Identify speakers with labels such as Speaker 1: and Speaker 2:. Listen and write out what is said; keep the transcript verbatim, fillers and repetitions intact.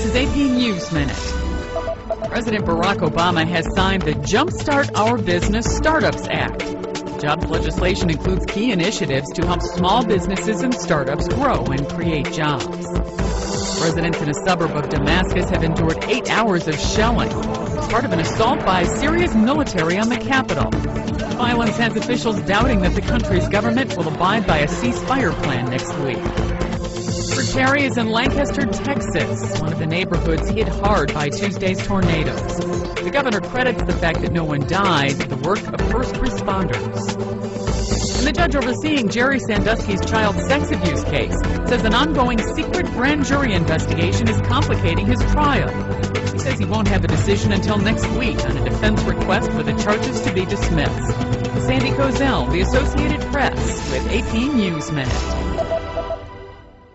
Speaker 1: is A P News Minute. President Barack Obama has signed the Jumpstart Our Business Startups Act. Jobs legislation includes key initiatives to help small businesses and startups grow and create jobs. Residents in a suburb of Damascus have endured eight hours of shelling. It's part of an assault by Syria's military on the capital. Violence has officials doubting that the country's government will abide by a ceasefire plan next week. Terry is in Lancaster, Texas, one of the neighborhoods hit hard by Tuesday's tornadoes. The governor credits the fact that no one died to the work of first responders. And the judge overseeing Jerry Sandusky's child sex abuse case says an ongoing secret grand jury investigation is complicating his trial. He says he won't have a decision until next week on a defense request for the charges to be dismissed. Sandy Kozel, The Associated Press, with A P News Minute.